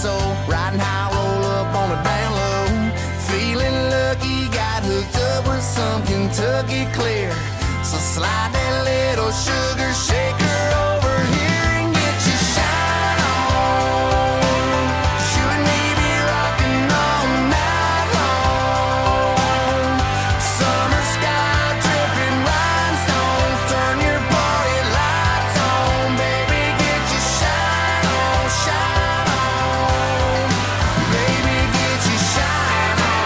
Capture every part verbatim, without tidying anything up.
so riding high, roll up on a down low. Feeling lucky, got hooked up with some Kentucky Clear. So slide that little sugar shaker over here and get your shine on. 'Cause you and me be rocking all night long. Summer sky dripping rhinestones, turn your party lights on. Baby, get your shine on, shine on. Baby, get your shine on.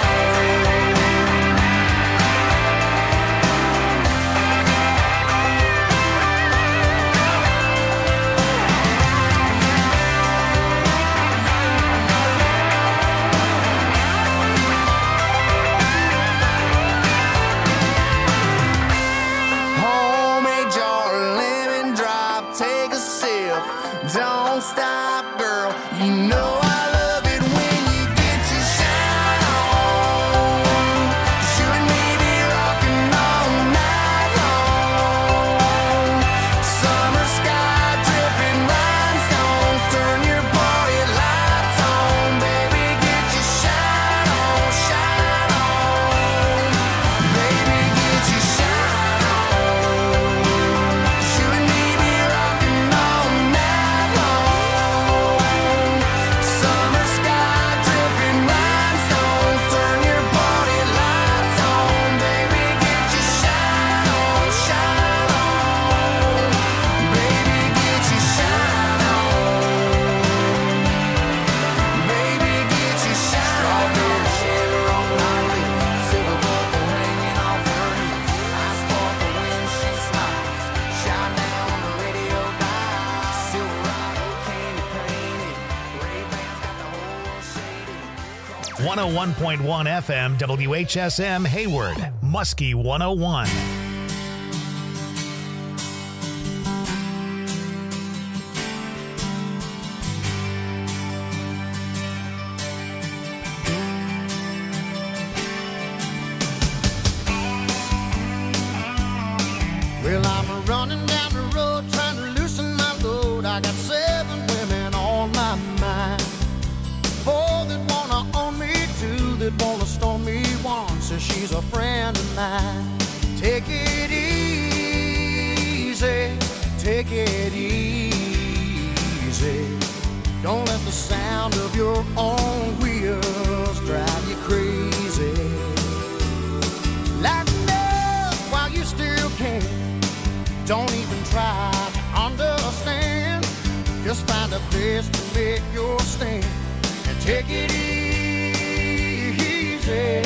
Homemade jar, lemon drop, take a sip. Don't stop, girl. You know I love it when you get your shine on. 'Cause you and me be rocking all night long. Summer sky dripping rhinestones, turn your party lights on. Baby, get your shine on, shine on. Baby, get your shine on. 'Cause you and me be rocking all night long. Summer sky dripping rhinestones, turn your party lights on. Baby, get your shine on, shine on. Baby, get your shine on. Baby, get your shine on. Strawberry sugar on my lips, silver buckle hanging off her hips. I sparkle when she smiles, shine down on the radio dial. Silverado candy painted, Ray-Bans got the whole shaded. one oh one point one F M, W H S M, Hayward, Muskie one oh one. Well, I'm running down the road trying to loosen my load. I got seven women on my mind. Four that wanna own me, two that wanna stone me. One says she's a friend of mine. Take it easy, take it easy. Don't let the sound of your own wheels drive you crazy. Lighten up while you still can. Don't even try to understand. Just find a place to make your stand and take it easy.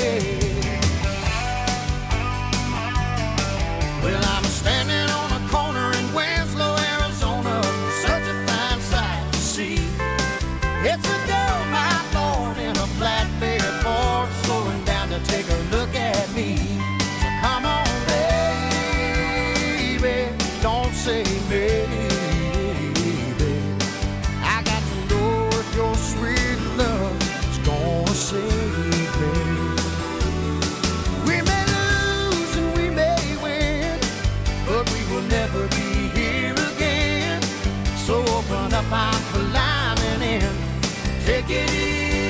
Well, I'm standing on a corner in Winslow, Arizona. Such a fine sight to see. It's a gold mine born in a flatbed Ford, slowing down to take a look at me. So come on, baby, don't say maybe. I got to know if your sweet love is gonna save me. We may lose and we may win, but we will never be here again. So open up our climbing in, take it easy.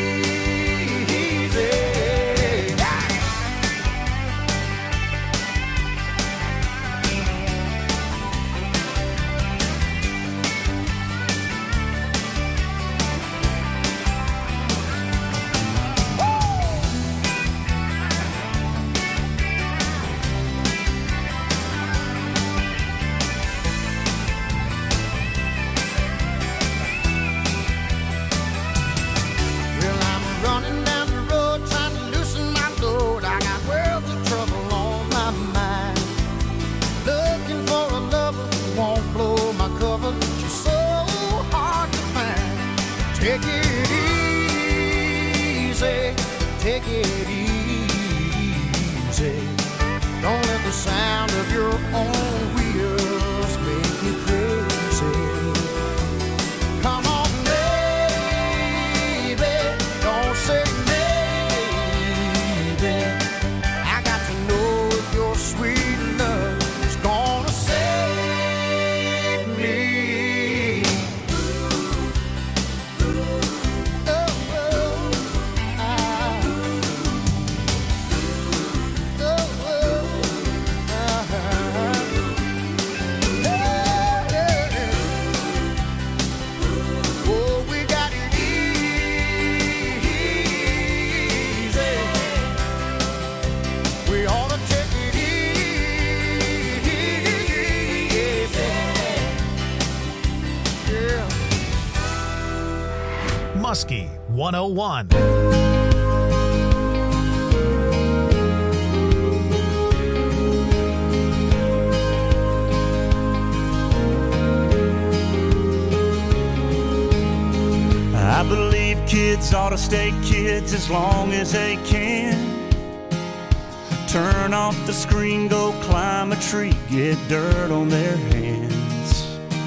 Well, I'm running down the road trying to loosen my load. I got worlds of trouble on my mind. Looking for a lover who won't blow my cover. She's so hard to find. Take it easy, take it easy. Don't let the sound of your own wheels make you crazy. Come on, baby, don't say maybe. I got to know if your sweet love is gonna save me. Oh, one oh one. I believe kids ought to stay kids as long as they can. Turn off the screen, go climb a tree, get dirt on their hands.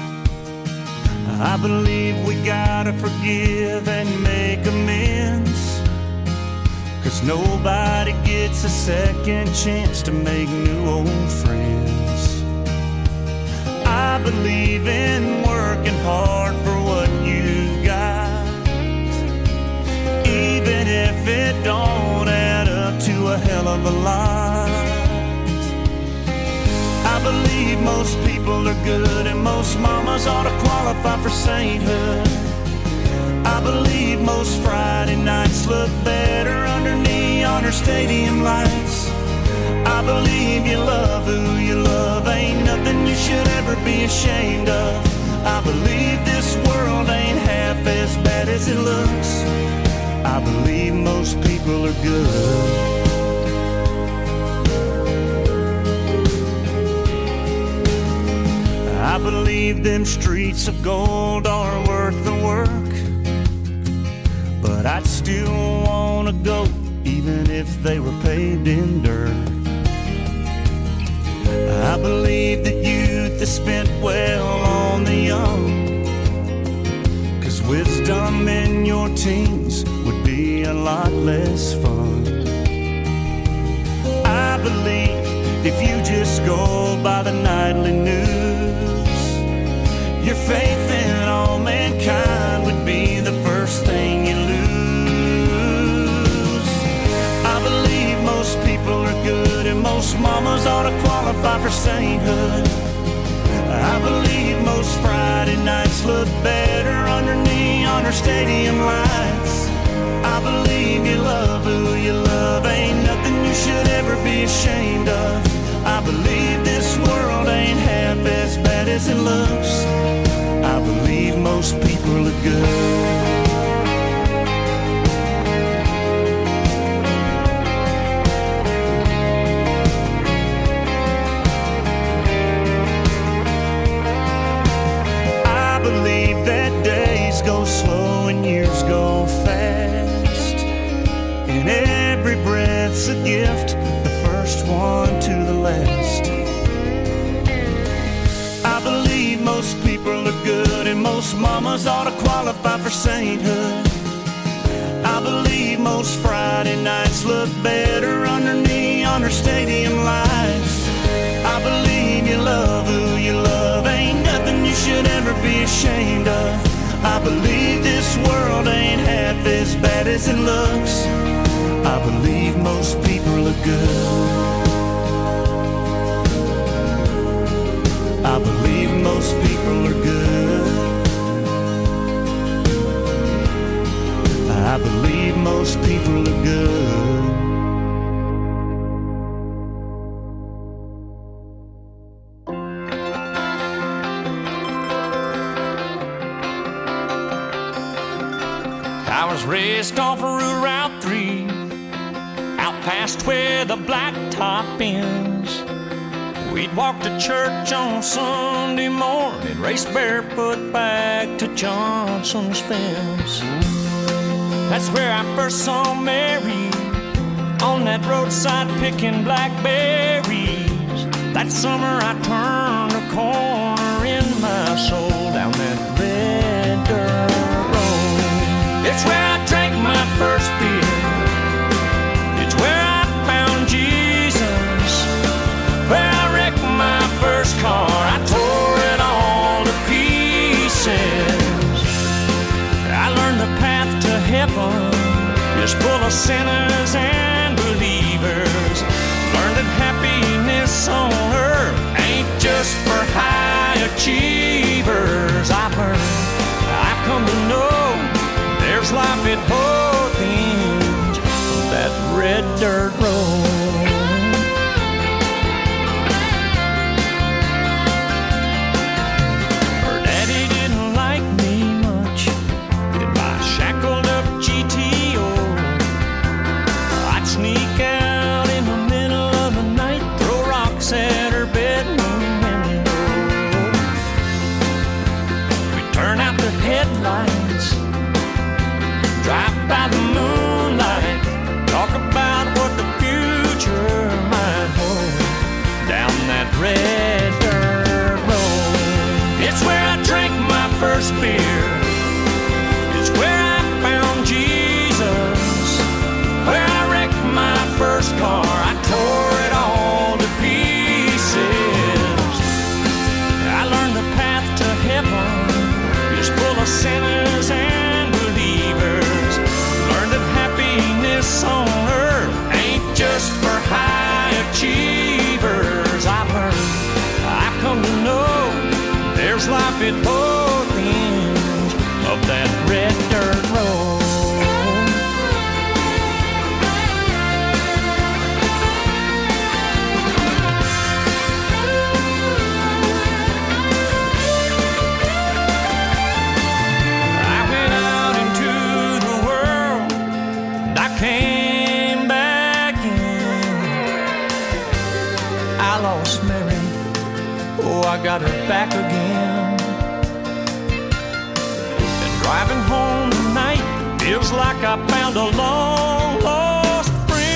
I believe we gotta forgive and make amends, 'cause nobody gets a second chance to make new old friends. I believe in working hard for what you've got, even if it don't add up to a hell of a lot. I believe most people are good and most mamas ought to qualify for sainthood. I believe most Friday nights look better under neon or stadium lights. I believe you love who you love, ain't nothing you should ever be ashamed of. I believe this world ain't half as bad as it looks. I believe most people are good. I believe them streets of gold are worth the work, but I'd still wanna go even if they were paved in dirt. I believe that youth is spent well on the young, 'cause wisdom in your teens would be a lot less fun. I believe if you just go by the nightly news, your faith in all mankind would be the first thing you lose. I believe most people are good and most mamas ought to qualify for sainthood. I believe most Friday nights look better under neon or stadium lights. I believe you love who you love, ain't nothing you should ever be ashamed of. I believe this world ain't half as bad as it looks. I believe most people are good. I believe that days go slow and years go fast, and every breath's a gift, the first one to the last. I believe most people are good and most mamas ought to qualify for sainthood. I believe most Friday nights look better under neon or stadium lights. I believe you love who you love, ain't nothing you should ever be ashamed of. I believe this world ain't half as bad as it looks. I believe most people are good. I believe most people are good. I believe most people are good. I was raised off of Route three, out past where the blacktop ends. We'd walk to church on Sunday morning, race barefoot back to Johnson's fence. That's where I first saw Mary, on that roadside picking blackberries. That summer I turned a corner in my soul down that red dirt road. It's where I drank my first beer. It's where I found Jesus. Where I wrecked my first car, I tore it all to pieces. I learned the path to heaven is full of sinners and believers. Learned that happiness on earth ain't just for high achievers. I've learned, I've come to know there's life at both ends of that red dirt road. Her daddy didn't like me much, in my shackled up G T Lost Mary, oh, I got her back again. And driving home tonight feels like I found a long lost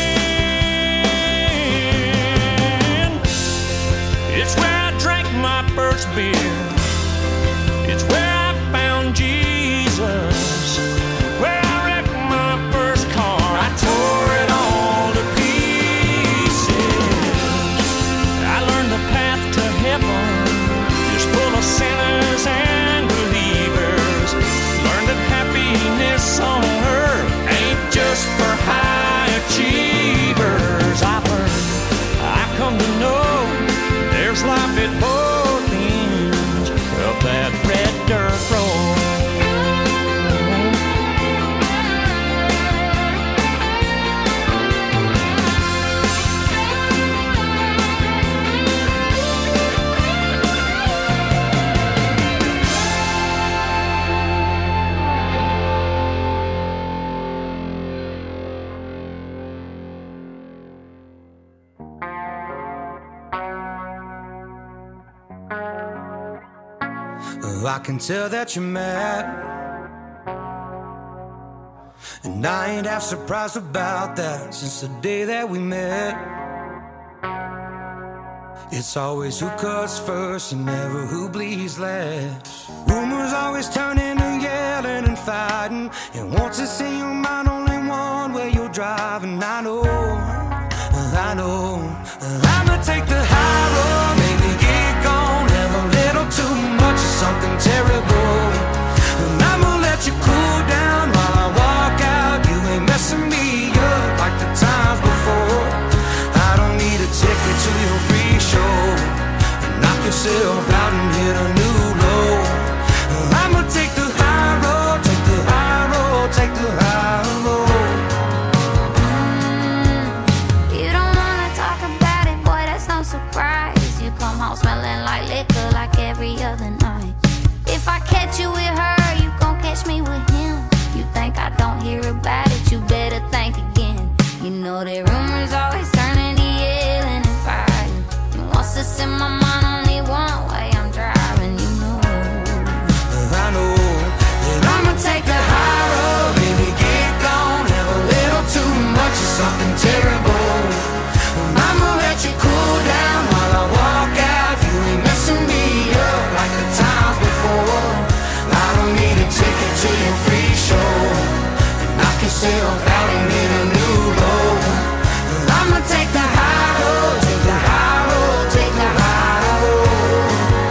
friend. It's where I drank my first beer. It's where I found Jesus. Where I wrecked my first car. I tore it all to pieces. I learned the path to heaven is full of sinners and believers. Learned that happiness on earth ain't just for high achievers. I learned, I come to know there's life at both ends of that red dirt road. I can tell that you're mad, and I ain't half surprised about that. Since the day that we met, it's always who cuts first and never who bleeds last. Rumors always turn into yelling and fighting, and once it's in your mind, only one way you're driving. I know, I know, I'ma take the high road, maybe get gone, have a little too much of something terrible, and I'ma let you cool down while I walk out. You ain't messing me up like the times before. I don't need a ticket to your free show. Knock yourself out and hit a new low. I'ma take the high road, take the high road, take the high road. You don't wanna talk about it, boy, that's no surprise. You come home smelling like liquor like every other night. If I catch you with her, you gon' catch me with him. You think I don't hear about it, you better think again. You know that rumors always turn into yelling and fighting, and once it's in my mind, only one way I'm driving. You know, I know that I'ma take the high road, baby, get gone, have a little too much of something terrible. I'ma let you cool down while I walk out. You ain't messing me up like the times before. I don't need a ticket to your free show. Knock yourself out and hit a new low. I'ma take the high road, take the high road, take the high road.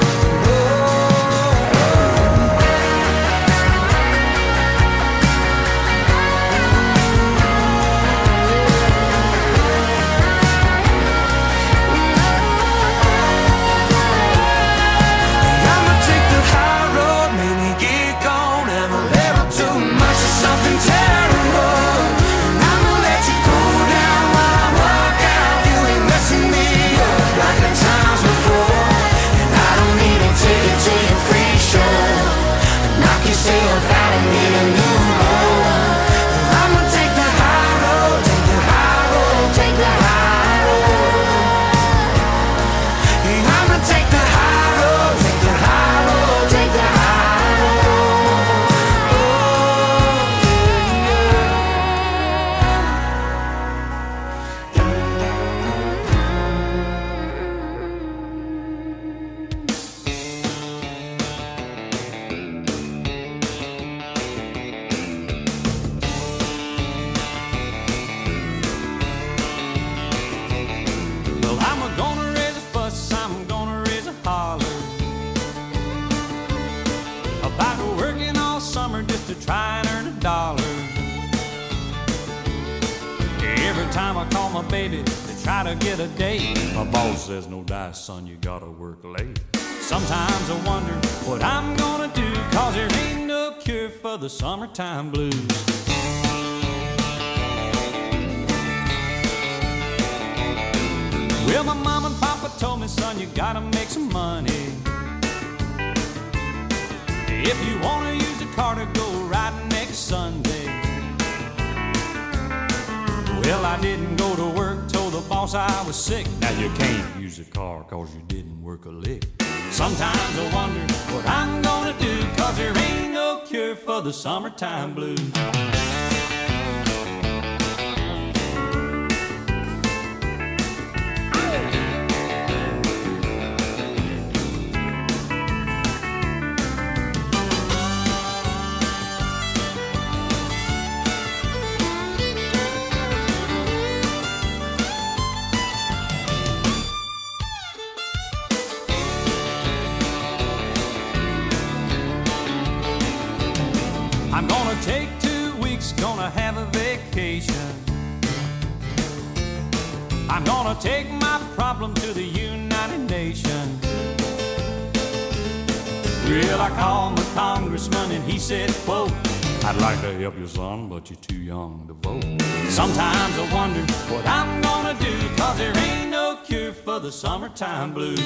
I'ma take the high road, maybe get gone, have a little too much of something terrible. And I'ma let you cool down while I walk out. You ain't messing me up like the times before. And I don't need a ticket to your free show. Knock yourself out and hit a new low. I'ma take the high road, take the high road, take the high road. I'ma take the high road, take the high road, take the high road. Oh, Well, I'm gonna raise a fuss, I'm gonna raise a holler about working all summer just to try and earn a dollar. Every time I call my baby to try to get a date, my boss says, no dice, son, you gotta work late. Sometimes I wonder what I'm gonna do, cause there ain't no cure for the summertime blues. Well, my mom and papa told me, son, you gotta make some money. If you wanna use the car to go riding next Sunday. Well, I didn't go to work, told the the boss I was sick. Now you can't use a car cause you didn't work a lick. Sometimes I wonder what I'm gonna do, cause there ain't no cure for the summertime blues. I'm gonna take two weeks, gonna have a vacation. I'm gonna take my problem to the United Nations. Well, I called my congressman and he said, quote, I'd like to help you, son, but you're too young to vote. Sometimes I wonder what I'm gonna do, cause there ain't no cure for the summertime blues.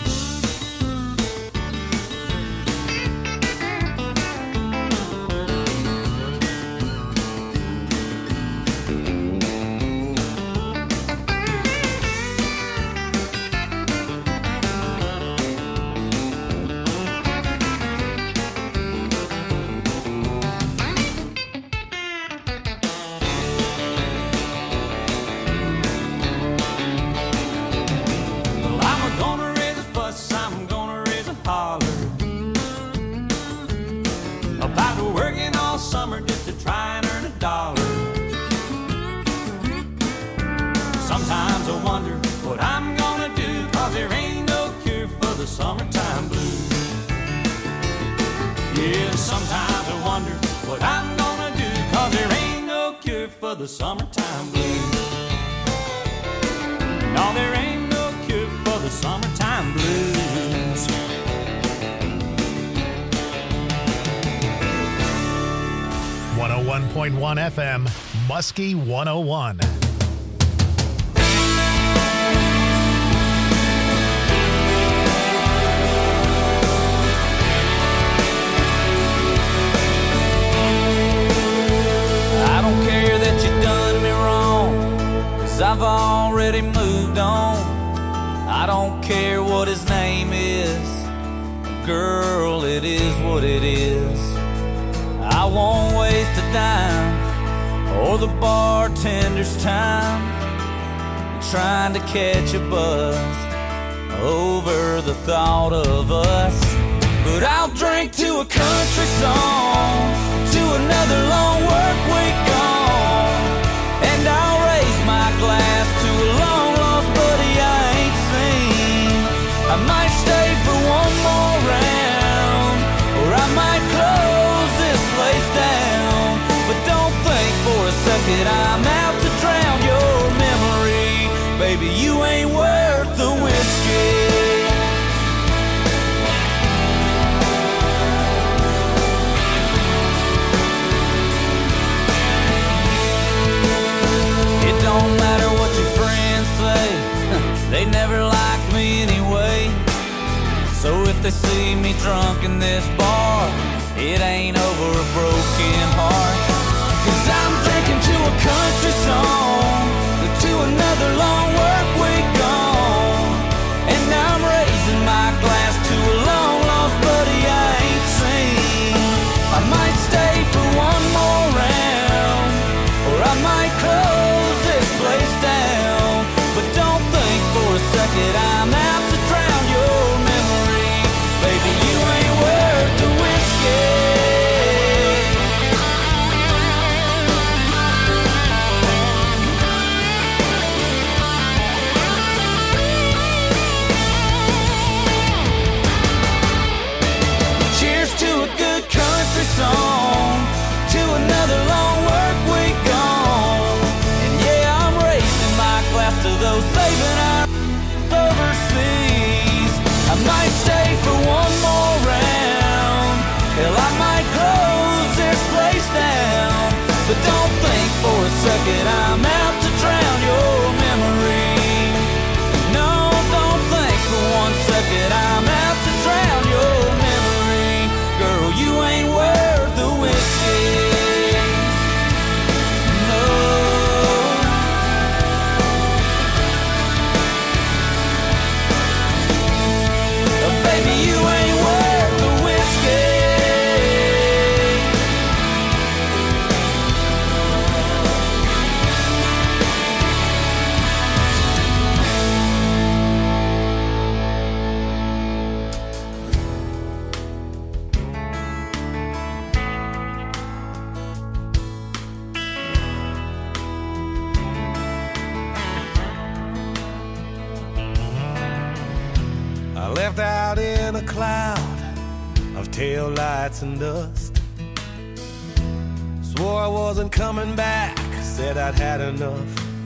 Sometimes I wonder what I'm gonna do, cause there ain't no cure for the summertime blues. Yeah, sometimes I wonder what I'm gonna do, cause there ain't no cure for the summertime blues. No, there ain't no cure for the summertime blues. one oh one point one F M, Muskie one oh one. I've already moved on. I don't care what his name is. Girl, it is what it is. I won't waste a dime or the bartender's time trying to catch a buzz over the thought of us. But I'll drink to a country song, to another long work week gone, and I'll raise my glass to a long lost buddy I ain't seen. I might stay for one more round, or I might close this place down. But don't think for a second I'm out to drown your memory. Baby, you ain't worth the whiskey. Don't matter what your friends say, they never liked me anyway. So if they see me drunk in this bar, it ain't over a broken heart. Cause I'm drinking to a country song, to another long work week gone, and I'm raising my glass to a long lost buddy I ain't seen. I might stay for one more round, or I might close this place down. But don't think for a second I'm out to drown your memory. Baby, you ain't worth the whiskey. left out in a cloud of taillights and dust. Swore I wasn't coming back, said I'd had enough.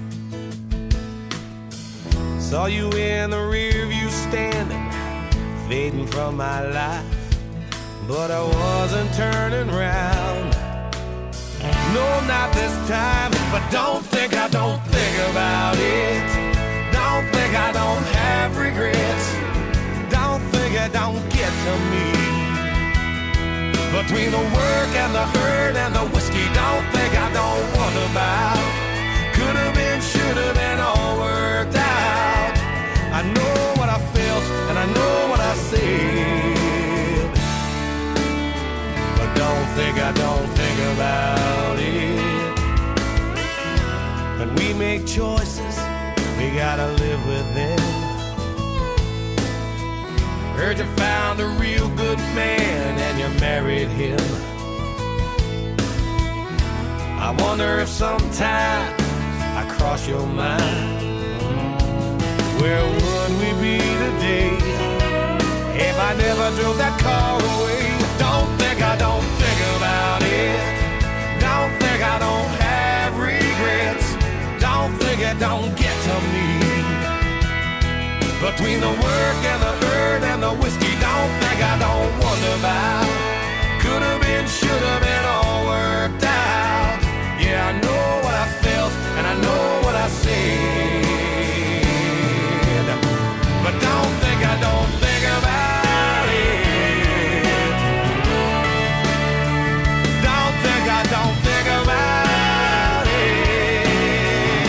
Saw you in the rear view standing, fading from my life, but I wasn't turning round. No, not this time, but don't think I don't think about it. Don't think I don't have regrets. Don't think it don't get to me. Between the work and the hurt and the whiskey, don't think I don't wonder about. Could have been, should have been, all worked out. I know what I felt and I know what I said, but don't think I don't think about it. When we make choices, we gotta live with them. Heard you found a real good man and you married him. I wonder if sometimes I cross your mind. Where would we be today if I never drove that car away? Don't think I don't think about it. Don't think I don't have regrets. Don't think it don't get to me. Between the work and the hurt and the whiskey, don't think I don't wonder about. Could have been, should have been, all worked out. Yeah, I know what I felt and I know what I said, but don't think I don't think about it. Don't think I don't think about it.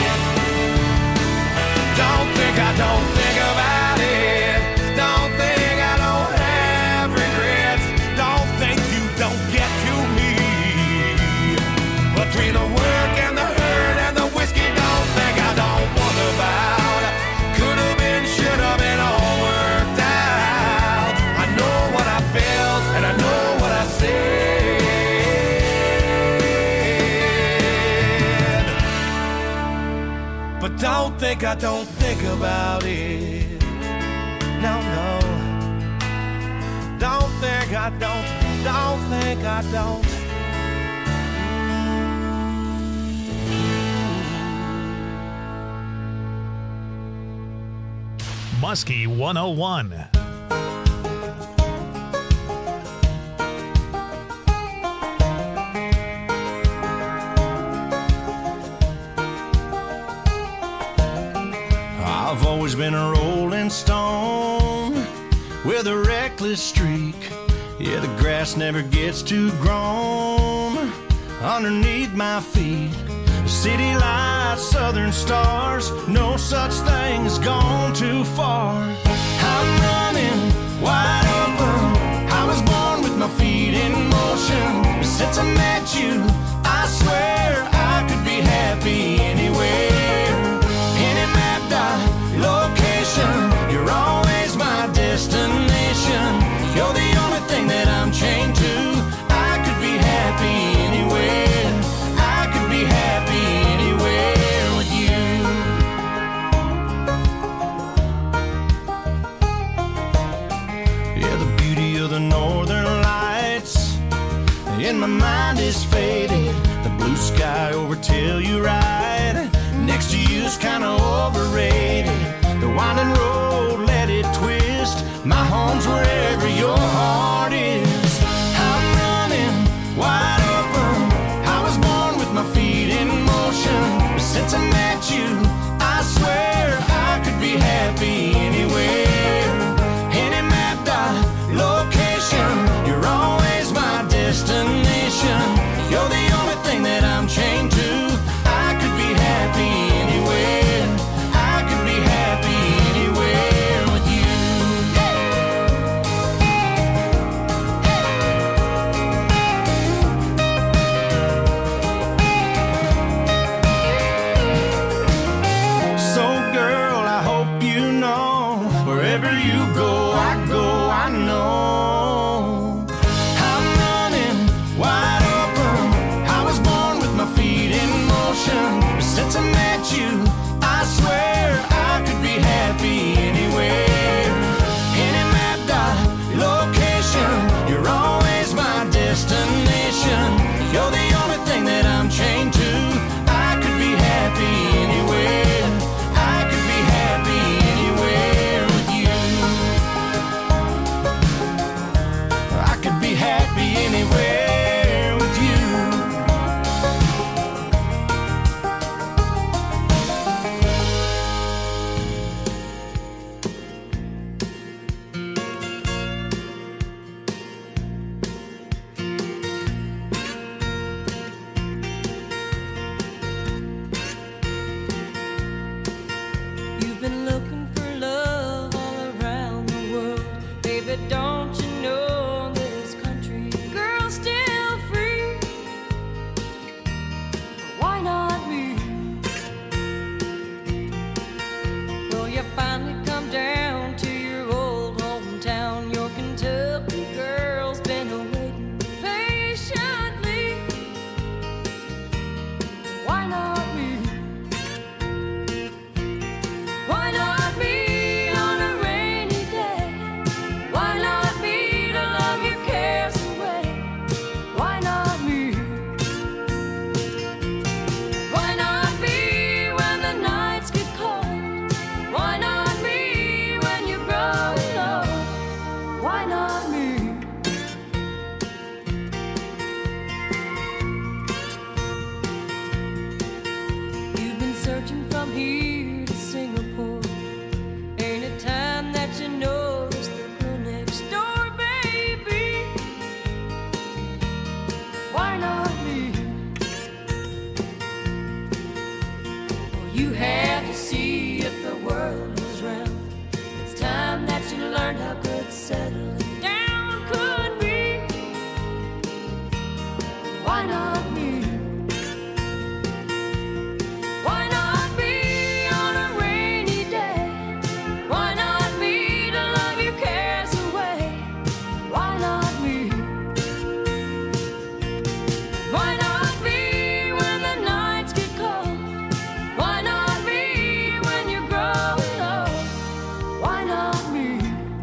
Don't think I don't think about it. Don't think I don't have regrets. Don't think you don't get to me. Between the work and the hurt and the whiskey, don't think I don't wonder about. Could have been, should have been, all worked out. I know what I felt and I know what I said, but don't think I don't think about it. No, no. Don't think I don't, don't think I don't. Muskie one oh one. I've always been a rolling stone with a reckless streak. Yeah, the grass never gets too grown underneath my feet. City lights, southern stars, no such thing as gone too far. I'm running wide open. I was born with my feet in motion. Since I met you, I swear I could be happy anywhere. Any mapped out location, you're always my destination. You're the only thing that I'm chained to. I could be happy anywhere. I could be happy anywhere with you. Yeah, the beauty of the northern lights in my mind you finally come down to your old hometown. Your Kentucky girl's been waiting patiently. Why not me? Why not me on a rainy day? Why not me to love your cares away? Why not me? Why not me when the nights get cold? Why not me when you're growing old? Why not me? You've been searching from here to Singapore. Ain't it time that you notice the girl next door, baby? Why not me? Well, you had to see if the world was round. It's time that you learned how good settling down could be. Why not me? Why not me on a rainy day? Why not me to love your cares away? Why not me? Why not me when the nights get cold? Why not me when you're growing old? Why not me?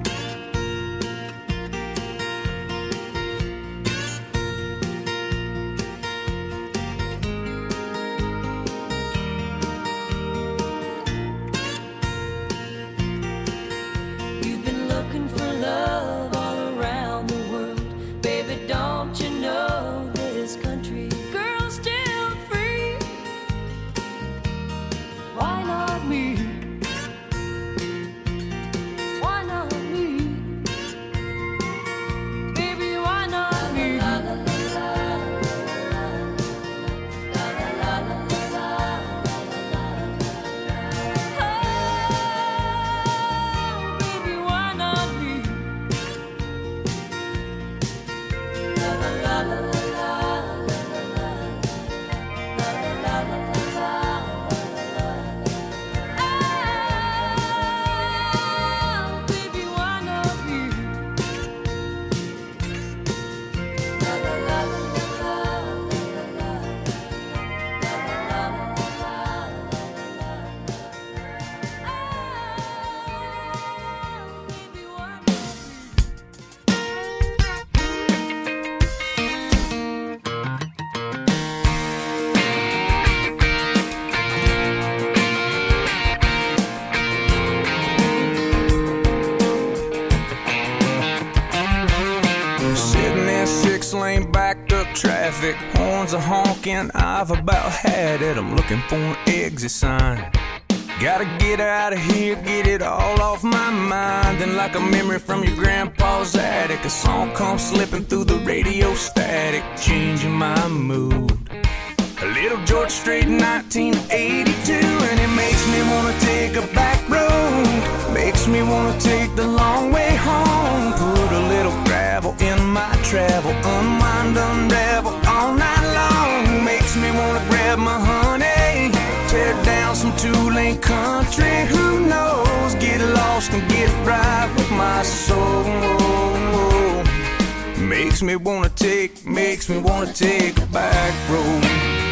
You've been looking for love all around the world. Baby, don't you know this country girl's still free? Why not me? Why not me? Baby, why not me? Oh, baby, why not me? Oh, baby, why not me? Oh, baby, why not me? Sitting in six lane backed up traffic, horns are honking, I've about had it. I'm looking for an exit sign. Gotta get out of here, get it all off my mind. And like a memory from your grandpa's attic, a song comes slipping through the radio static, changing my mood. A little George Strait in nineteen eighty-two, and it makes me wanna take a back road. Makes me wanna take the long way home. Put a little gravel in my travel, unwind, unravel all night long. Makes me wanna grab my honey, tear down some two-lane country. Who knows? Get lost and get right with my soul. Makes me wanna take, makes me wanna take a back road.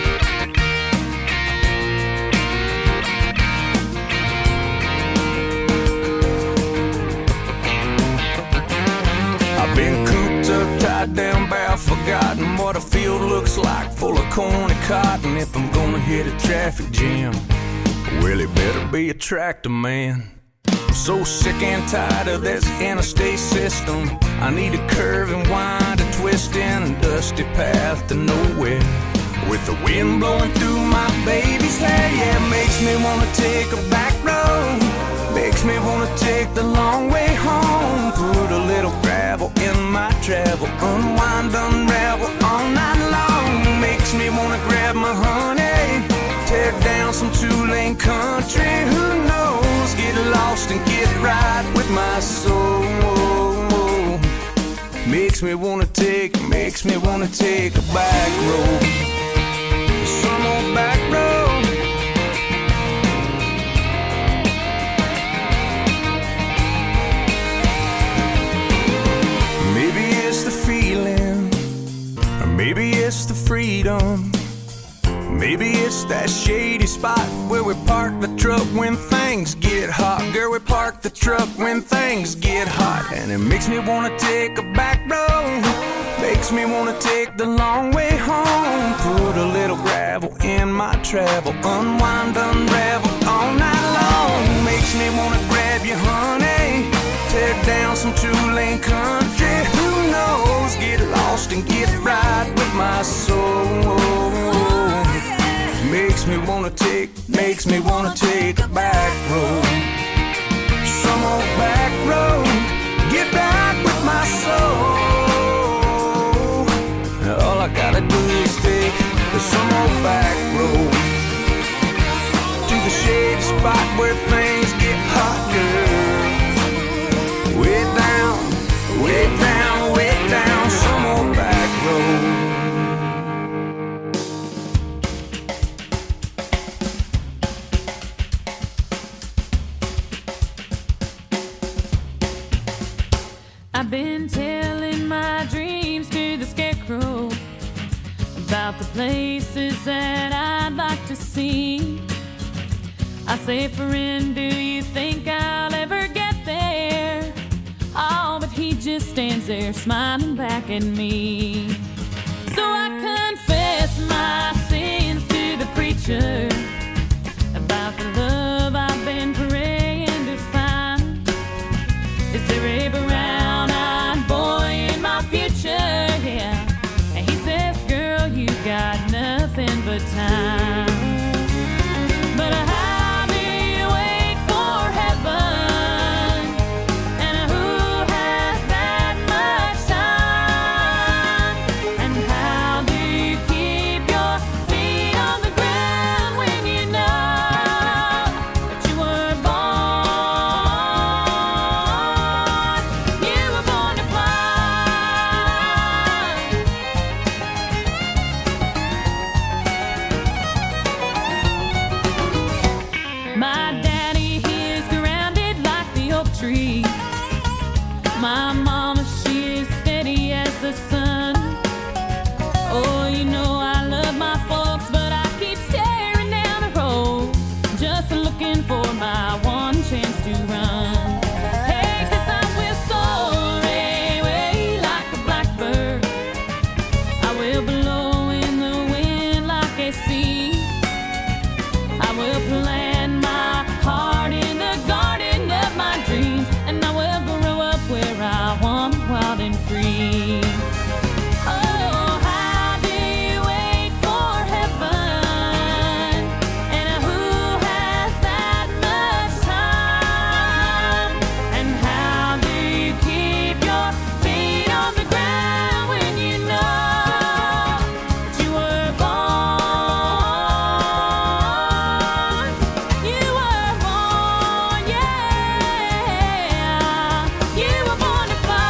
I've been cooped up, tied down, bow, forgotten what a field looks like, full of corn and cotton. If I'm gonna hit a traffic jam, well, it better be a tractor man. I'm so sick and tired of this interstate system. I need a curve and wind, a twist in a dusty path to nowhere, with the wind blowing through my baby's hair. Yeah, it makes me wanna take a back road. Makes me wanna take the long way home. Put a little gravel in my travel, unwind, unravel all night long. Makes me wanna grab my honey, tear down some two-lane country. Who knows? Get lost and get right with my soul. Makes me wanna take, makes me wanna take a back road. Some old back road. spot where we park the truck when things get hot. Girl, we park the truck when things get hot. And it makes me wanna take a back road, makes me wanna take the long way home. Put a little gravel in my travel, unwind, unravel all night long. Makes me wanna grab you, honey, tear down some two-lane country. Who knows, get lost and get right with my soul. Makes me wanna take, makes me wanna take a back road. Some old back road, get back with my soul. All I gotta do is take some old back road to the shady spot where things get hot, girl. Way down, way down, way down, some old back road. I've been telling my dreams to the scarecrow about the places that I'd like to see. I say, friend, do you think I'll ever get there? Oh, but he just stands there smiling back at me. So I confess my sins to the preacher about the love I've been praying to find. Is there a brown-eyed boy in my future? Yeah. And he says, girl, you got nothing but time. But how do you wait for heaven? And who has that much time? And how do you keep your feet on the ground when you know that you were born? You were born to fly. My daddy, he is grounded like the oak tree. My mama, she is steady as the sun. Oh, you know I love my folks, but I keep staring down the road, just looking for my one chance to run. Hey, 'cause I will soar away like a blackbird. I will blow in the wind like a sea. I will plant my heart in the garden of my dreams, and I will grow up where I want, wild and free. Oh, how do you wait for heaven? And who has that much time? And how do you keep your feet on the ground when you know that you were born? You were born, yeah. You were born to fly.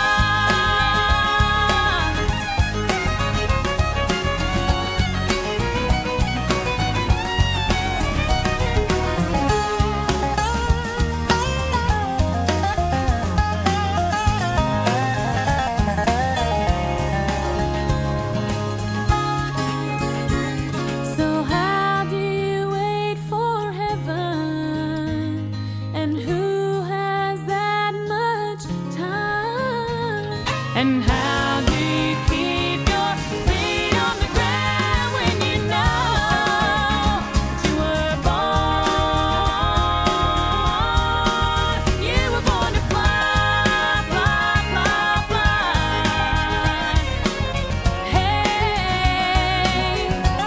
So how do you wait for heaven? And who has that much time? And how do you keep your feet on the ground when you know that you were born? You were born to fly, fly, fly, fly. Hey.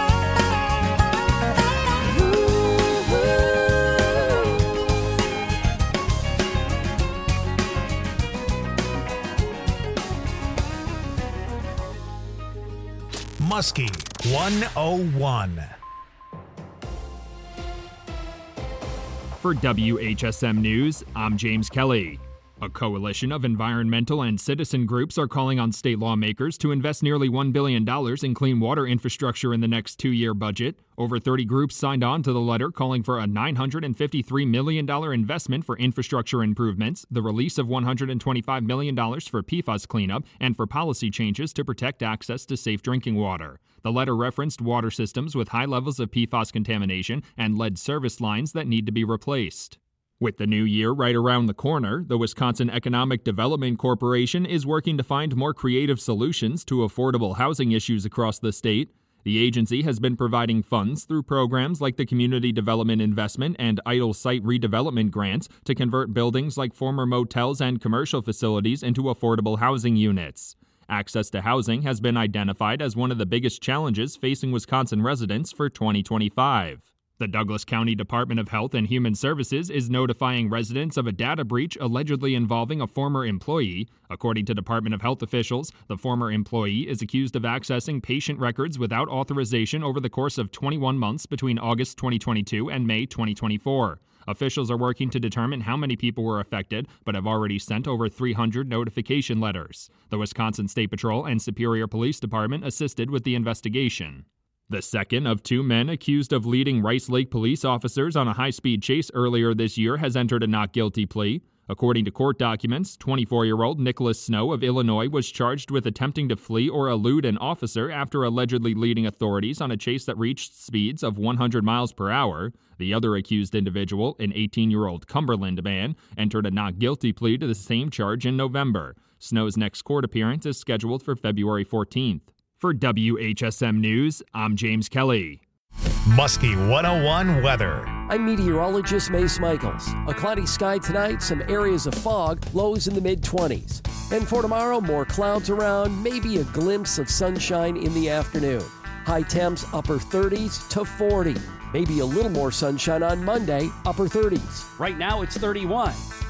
Muskie one oh one. For W H S M News, I'm James Kelly. A coalition of environmental and citizen groups are calling on state lawmakers to invest nearly one billion dollars in clean water infrastructure in the next two-year budget. Over thirty groups signed on to the letter calling for a nine hundred fifty-three million dollars investment for infrastructure improvements, the release of one hundred twenty-five million dollars for P FAS cleanup, and for policy changes to protect access to safe drinking water. The letter referenced water systems with high levels of P FAS contamination and lead service lines that need to be replaced. With the new year right around the corner, the Wisconsin Economic Development Corporation is working to find more creative solutions to affordable housing issues across the state. The agency has been providing funds through programs like the Community Development Investment and Idle Site Redevelopment Grants to convert buildings like former motels and commercial facilities into affordable housing units. Access to housing has been identified as one of the biggest challenges facing Wisconsin residents for twenty twenty-five. The Douglas County Department of Health and Human Services is notifying residents of a data breach allegedly involving a former employee. According to Department of Health officials, the former employee is accused of accessing patient records without authorization over the course of twenty-one months between August twenty twenty-two and May twenty twenty-four. Officials are working to determine how many people were affected, but have already sent over three hundred notification letters. The Wisconsin State Patrol and Superior Police Department assisted with the investigation. The second of two men accused of leading Rice Lake police officers on a high-speed chase earlier this year has entered a not guilty plea. According to court documents, twenty-four-year-old Nicholas Snow of Illinois was charged with attempting to flee or elude an officer after allegedly leading authorities on a chase that reached speeds of one hundred miles per hour. The other accused individual, an eighteen-year-old Cumberland man, entered a not guilty plea to the same charge in November. Snow's next court appearance is scheduled for February fourteenth. For W H S M News, I'm James Kelly. Muskie one oh one weather. I'm meteorologist Mace Michaels. A cloudy sky tonight, some areas of fog, lows in the mid-twenties. And for tomorrow, more clouds around, maybe a glimpse of sunshine in the afternoon. High temps upper thirties to forty. Maybe a little more sunshine on Monday, upper thirties. Right now it's thirty-one.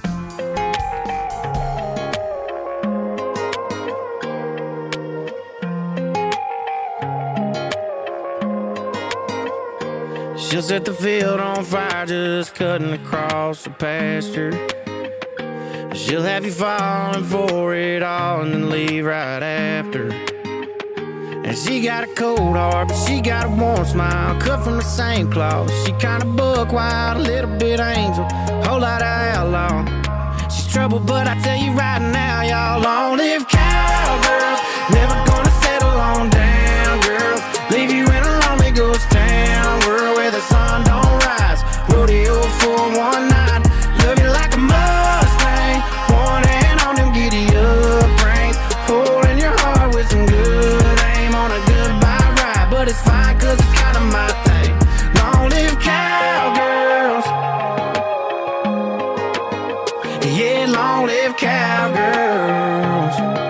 She'll set the field on fire just cutting across the pasture. She'll have you falling for it all and then leave right after. And she got a cold heart, but she got a warm smile, cut from the same cloth. She kinda buck wild, a little bit angel, whole lot of outlaw. She's trouble, but I tell you right now, y'all, long-lived cowgirls, never gonna settle on down, girls. Leave you in a lonely ghost town, world where the sun don't rise. Rodeo for one night, love you like a Mustang, one hand on them giddy up reins, holding your heart with some good aim on a goodbye ride. But it's fine, cause it's kinda my thing. Long live cowgirls. Yeah, long live cowgirls.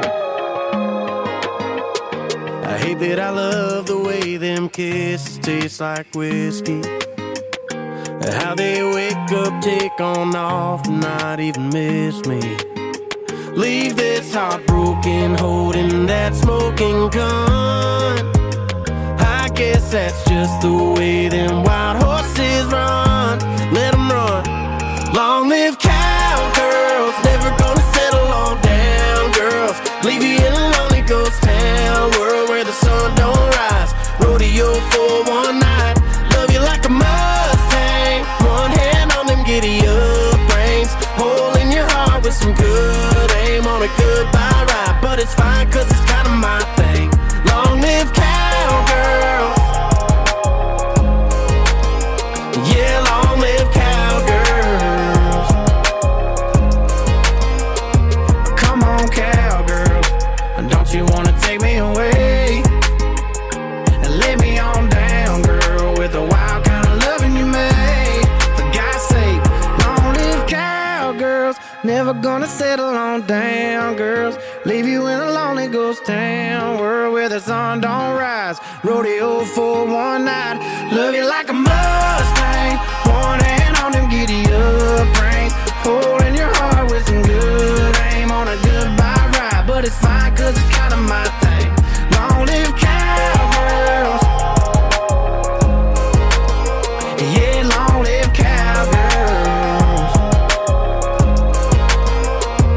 I hate that I love the way them kisses taste like whiskey. How they wake up, take on off, not even miss me. Leave this heartbroken, holding that smoking gun. I guess that's just the way them wild horses run. Let them run. Long live cowgirls, never gonna settle on down, girls. Leave you in a lonely ghost town, world where the sun don't rise. Rodeo for one night, love you like a Mustang, one hand on them giddy up reins, holding your heart with some good aim on a goodbye ride. But it's fine, cause it's kinda my thing. Long live cowgirls. Yeah, long live cowgirls. Come on, cowgirls, don't you wanna take me away and lay me on down, girl, with the wild kind of loving you made. For God's sake, long live cowgirls, never gonna settle on down, girls. Leave you in a lonely ghost town, world where the sun don't rise. Rodeo for one night, love you like a Mustang, one hand on them giddy up reins, holding your heart with some good aim on a goodbye ride. But it's fine, cause it's kinda my thing. Long live cowgirls. Yeah, long live cowgirls.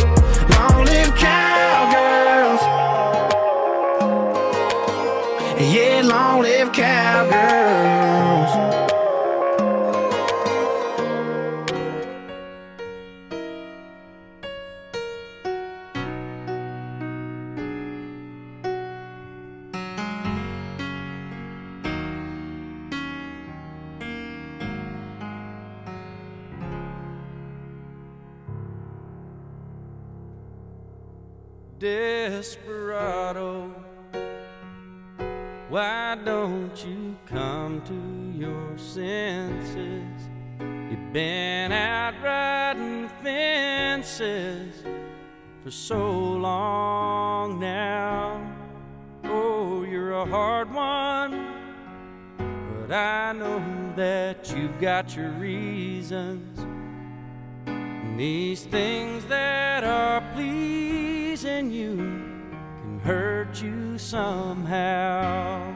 desperado, why don't you come to your senses? You've been out riding fences for so long now. Oh, you're a hard one, but I know that you've got your reasons. And these things that are pleasing you can hurt you somehow.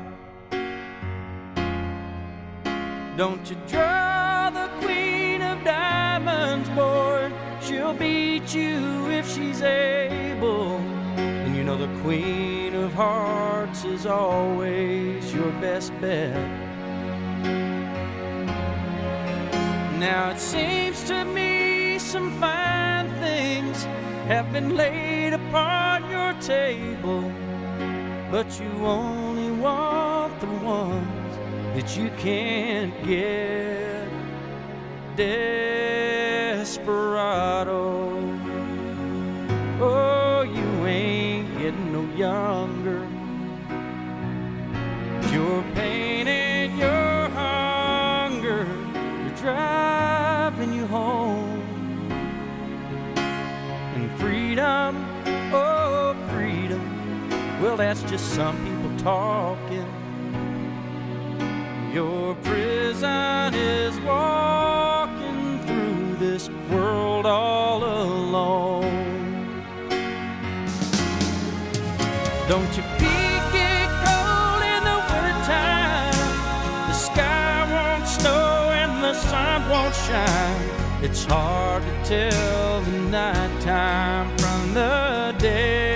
Don't you draw the queen of diamonds, boy. She'll beat you if she's able. And you know the queen of hearts is always your best bet. Now it seems to me some fine things have been laid upon your table, but you only want the ones that you can't get. Desperado, oh, you ain't getting no younger. Your pain and your hunger are driving you home. And freedom, oh, freedom, well, that's just some people talking. Your prison is walking through this world all alone. Don't you peek it cold in the wintertime? The sky won't snow and the sun won't shine. It's hard to tell the nighttime from the day.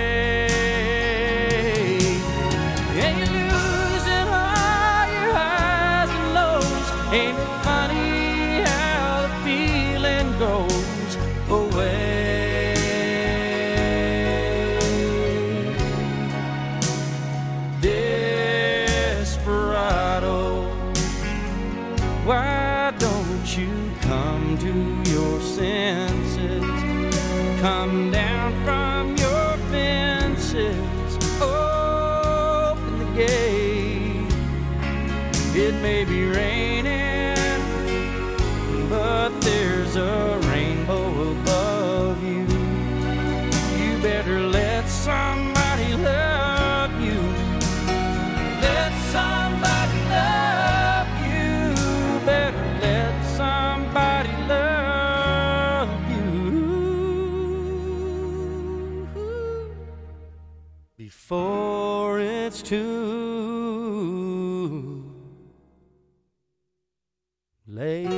Ain't it funny how the feeling goes away? Desperado, why don't you come to your senses? Come down from your fences, open the gate. It may be raining, but there's a rainbow above you. You better let somebody love you. Let somebody love you. Better let somebody love you before it's too late.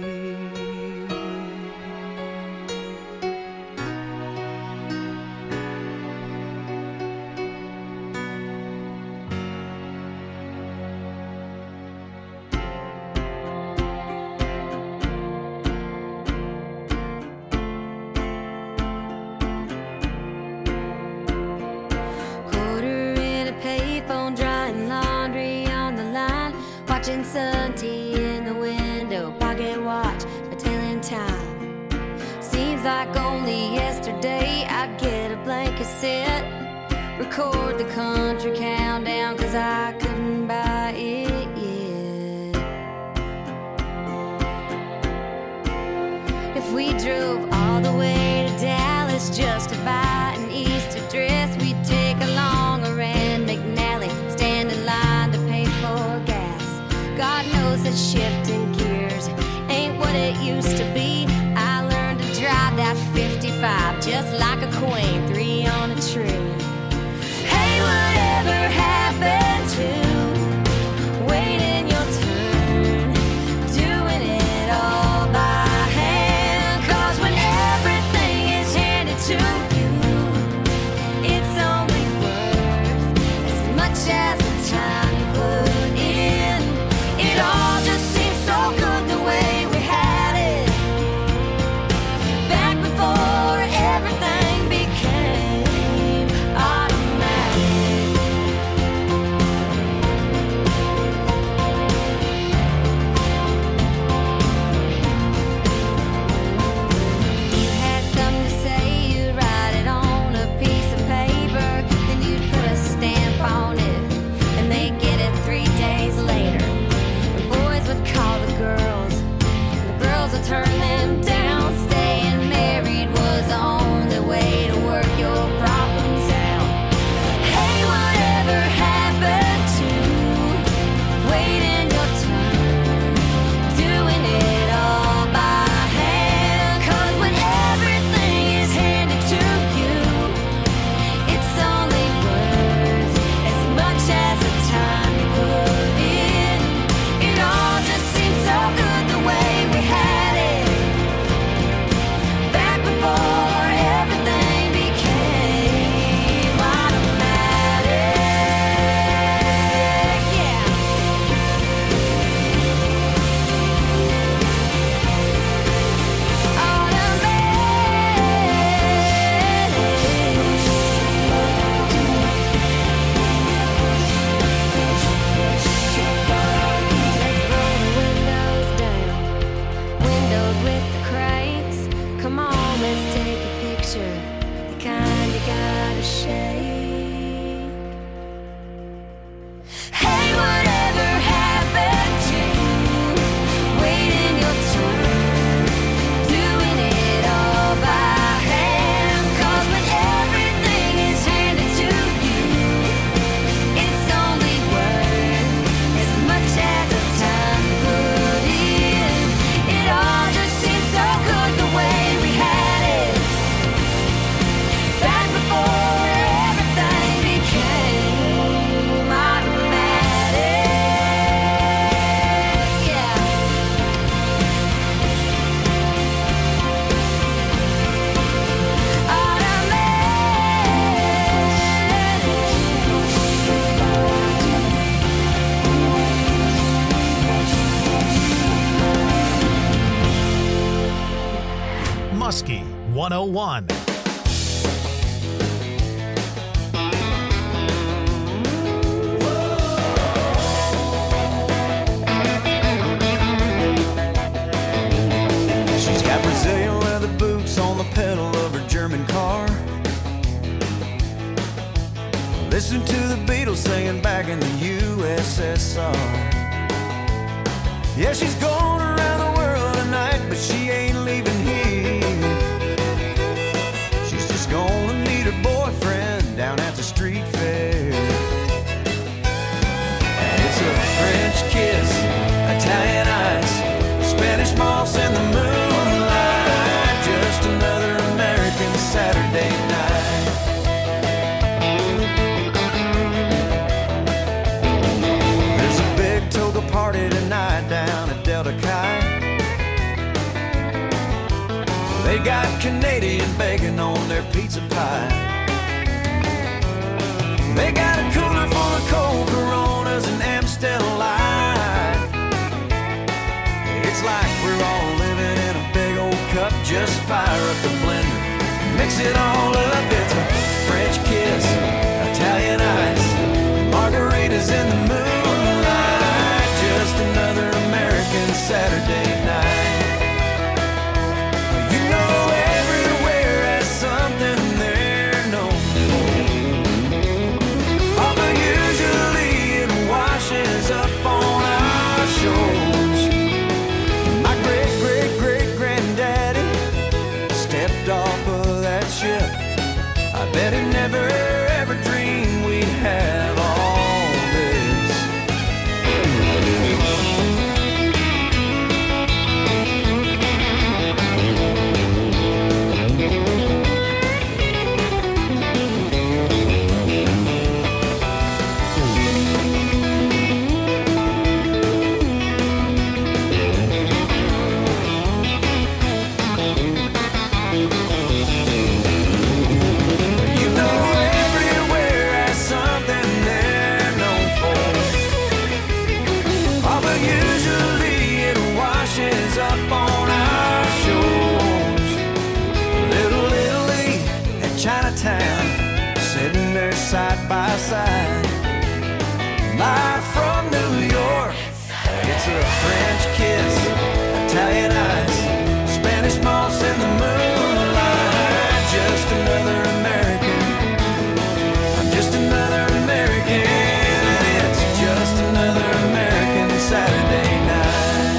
Watching sun tea in the window, pocket watch, a tailing time. Seems like only yesterday I'd get a blank cassette, record the country countdown, cause I couldn't buy it yet. If we drove all the way to Dallas just to buy an Easter dress, we'd take along a Rand McNally, stand in line to pay for gas. God knows that shifting gears ain't what it used to be. I learned to drive that fifty-five just like a queen, three on a tree. Hey, whatever happened to waiting your turn, doing it all by hand? Cause when everything is handed to you, it's only worth as much as the time you put in. It all just seems so good the way we had it back before everything became Muskie one oh one. She's got Brazilian leather boots on the pedal of her German car. Listen to the Beatles singing back in the U S S R. Yeah, she's going around the world tonight, but she ain't leaving here. She's just gonna meet her boyfriend down at the street fair. And it's a French kiss, Italian ice, Spanish moss in the moonlight, just another American Saturday night. There's a big toga party tonight down at Delta Chi. They got Canadian bacon on their pizza pie. They got a cooler full of cold Coronas and Amstel Light. It's like we're all living in a big old cup. Just fire up the blender, mix it all up. It's a French kiss, Italian ice, margaritas in the moonlight, just another American Saturday night. You know everywhere has something they're known for. Although usually it washes up on our shores. My great, great, great granddaddy stepped off of that ship. I bet he never ever dreamed we'd have all this. You know everywhere has something they're known for. Although usually it washes up on our shores. Little Italy and Chinatown sitting there side by side. Live from New York, it's a French kiss, Italian ice, Spanish moss in the moonlight, just another American. I'm just another American. It's just another American Saturday night.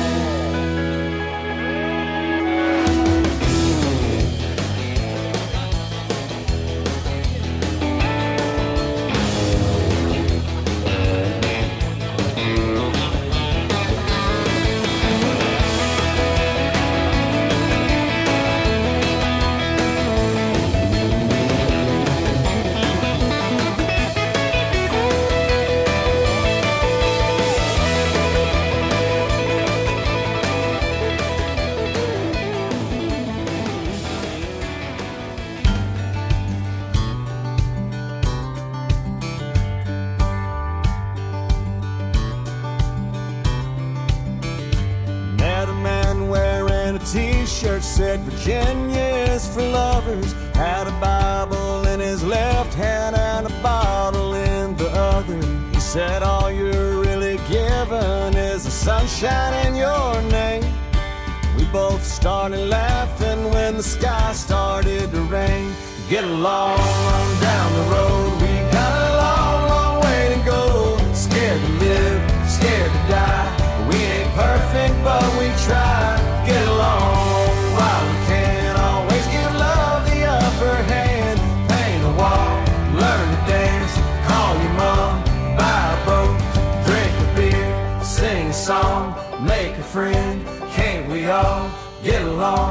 Met a man wearing a t-shirt, said Virginia is for lovers. Had a Bible in his left hand and a bottle in the other. He said all you're really given is the sunshine in your name. We both started laughing when the sky started to rain. Get along on down the road, we got a long, long way to go. Scared to live, scared to die. We ain't perfect, but we try. Get along while we can. Always give love the upper hand. Paint a wall, learn to dance. Call your mom, buy a boat, drink a beer, sing a song, make a friend. Can't we all get along?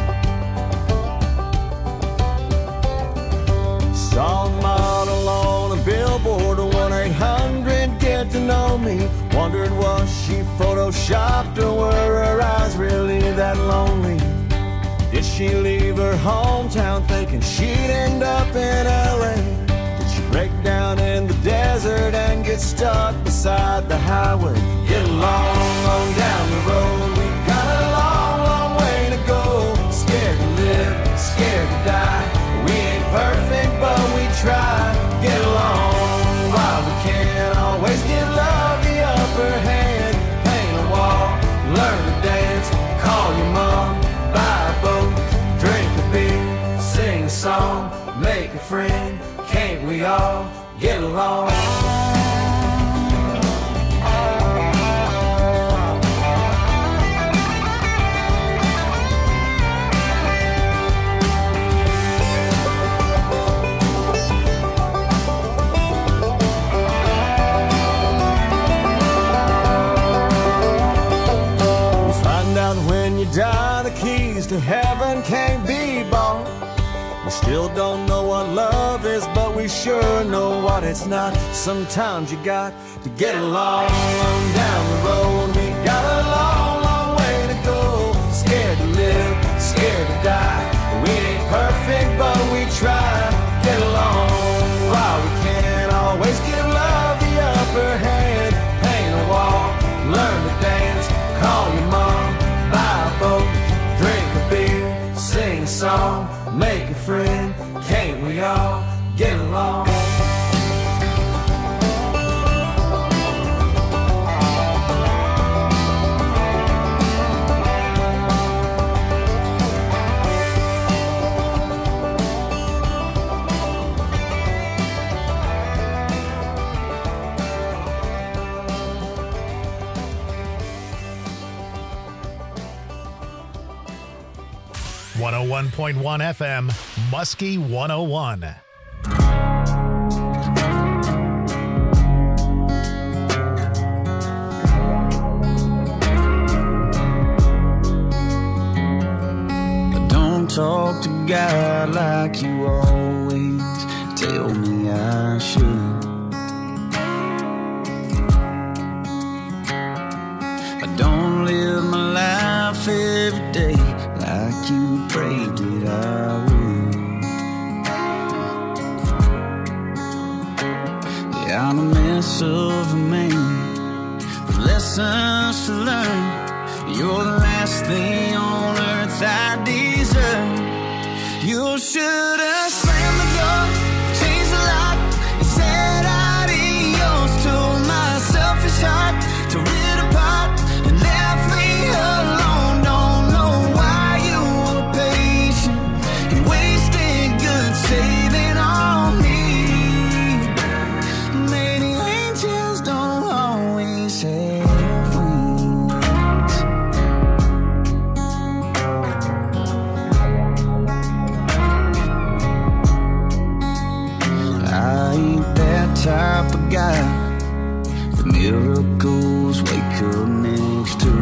Saw a model on a billboard, one eight hundred get to know me. Wondered was she photoshopped or were her eyes really that lonely? Did she leave her hometown thinking she'd end up in L A? Did she break down in the desert and get stuck beside the highway? Get along on down the road, we got a long, long way to go. Scared to live, we all get along? Die, the keys to heaven can't be bought. We still don't know what love is, but we sure know what it's not. Sometimes you got to get along down the road. We got a long, long way to go. Scared to live, scared to die. We ain't perfect, but we try. Get along while we can. Always give love the upper hand. Paint a wall, learn to dance. Call your mom, buy a boat, drink a beer, sing a song, make a friend. Can't we all get along? one oh one point one F M, Muskie one oh one. Don't talk to God like you always tell me I should. I don't live my life every day like you prayed that I would. Yeah, I'm a mess of a man with lessons to learn. You're the last thing on earth I deserve. You should have slammed the door, changed the lock, and said adios to my selfish heart, to rid apart and left me alone. Don't know why you were patient and wasted good saving on me. Maybe angels don't always have wings. I ain't that type of guy that miracles wake up next to.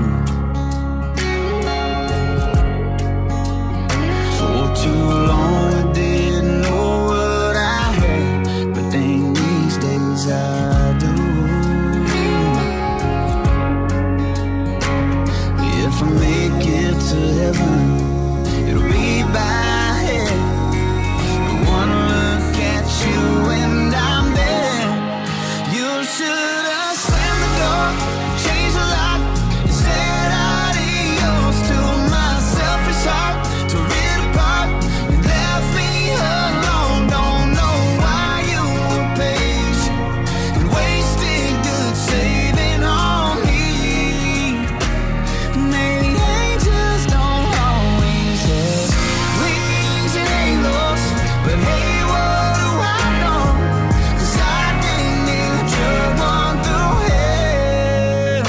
For too long I didn't know what I had, but dang, these days I do. If I make it to heaven, it'll be by head. But one look at you and I'm there. You should have slammed the door, changed the lock, and said adios to my selfish heart, to rid apart and left me alone. Don't know why you were patient and wasted good saving on me. Maybe angels don't always have wings and halos, but hey, what do I know? 'Cause I didn't need a drug one through hell.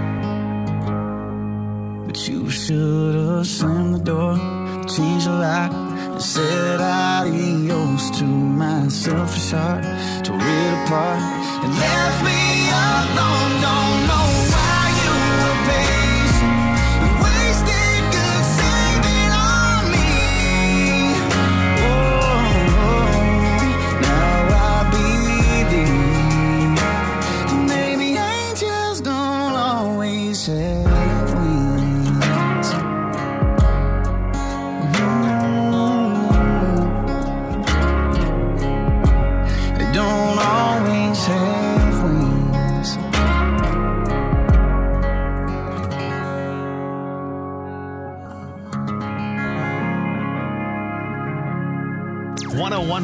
But you should have slammed the door, changed the lock, and said adios to my selfish heart, to rid apart and left me alone. Don't know why you were patient and wasted good saving on me. Oh, now I believe maybe angels don't always have wings. They don't always have wings. one oh one